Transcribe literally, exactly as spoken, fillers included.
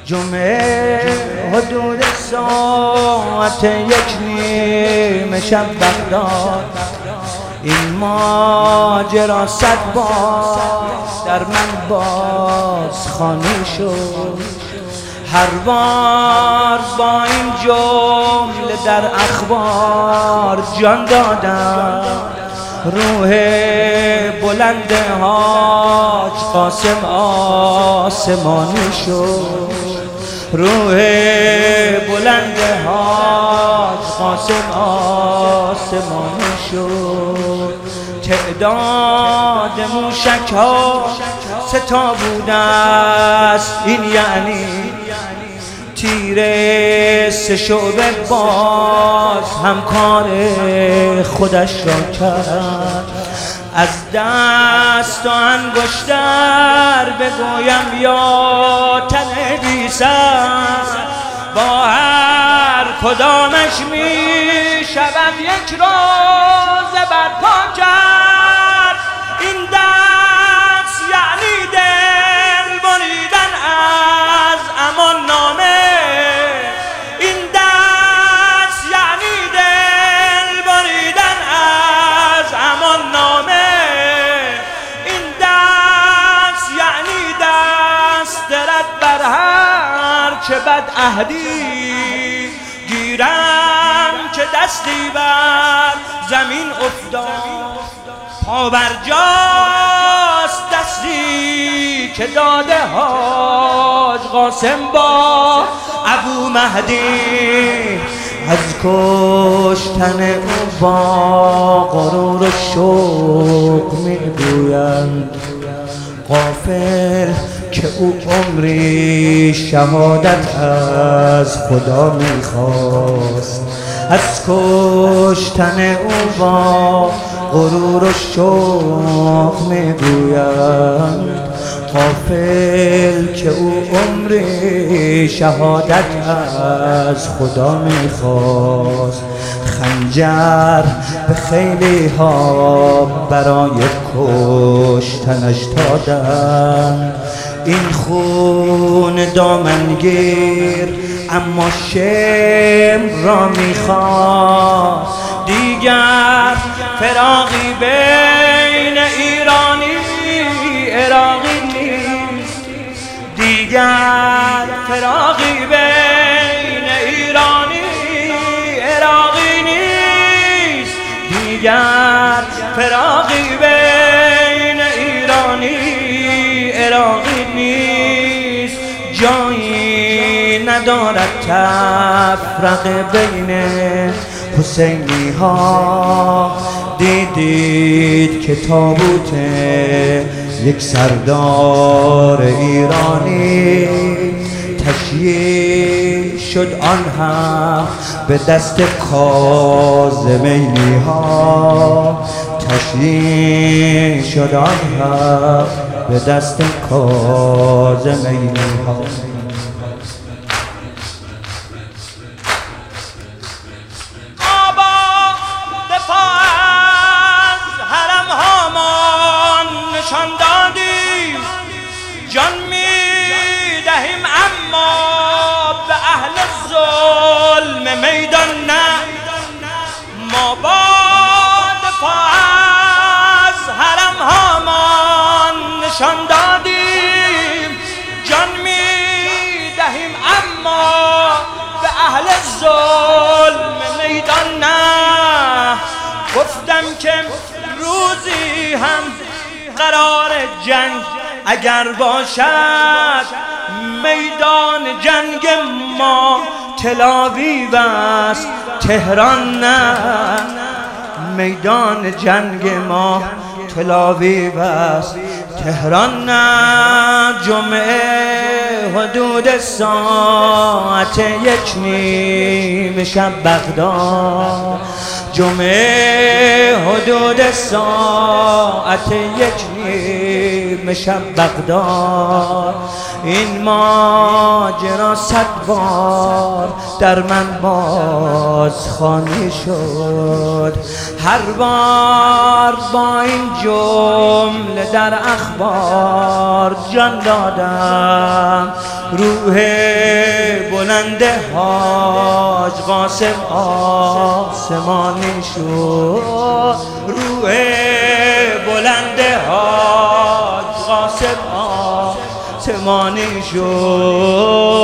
جمعه حدود ساعت یک نیم شب بغداد، این ماجرا صد بار در من باز خوانی شد. هر بار با این جمله در اخبار جان دادم، روح بلند حاج قاسم آسمانی شد. روح بلند حاج قاسم آسمانی شد. تعداد موشک ها ستا بوده است، این یعنی تیر سه شعبه باز همکار خودش را کرد. از دست و انگشتر بگویم یا تنویسم، با هر کدامش می شود یک روز برپا کرد. این دست یعنی دل بریدن از امان نامه، این دست یعنی دل بریدن از امان نامه، این دست یعنی دست رد بر هر چه بد عهدی گیرم که دستی بر زمین افتاد. پا بر جاست دستی که داده حاج قاسم با ابو مهدی. از کشتن او با غرور و شوق میگویند، غافل که او عمری شهادت از خدا میخواست. از کشتن او با غرور و شوق میگویند، غافل که او عمری شهادت از خدا میخواست. خنجر به خیلی ها برای کشتنش دادن، این خون دامنگیر اما شم را میخواد. دیگر فراقی بین ایرانی عراقی نیست، دیگر فراقی بین ایرانی عراقی نیست، دیگر فراقی بین ایرانی عراقی نیست. جایی ندارد تفرقه بین حسینی ها. دیدید که تابوت یک سردار ایرانی تشییع شد، آن هم به دست کاظمینی ها. تشییع شد آن هم به دست کاظمینی ها. نشان دادیم جان می دهیم اما به اهل ظلم میدان نه. ما با دفاع از حرم هامان نشان دادیم جان می دهیم اما به اهل ظلم میدان نه. گفتم که روزی هم قرار جنگ اگر باشد، میدان جنگ ما تلاویو است تهران نه. میدان جنگ ما تلاویو است تهران نه. جمعه حدود ساعت یک نیم شب بغداد، جمعه حدود ساعت یک نیم نیم شب بغداد، این ماجرا صد بار در من بازخوانی شد. هر بار با این جمله در اخبار جان دادم، روح بلند حاج قاسم آسمانی شد، روح بلند حاج قاسم آسمانی شد.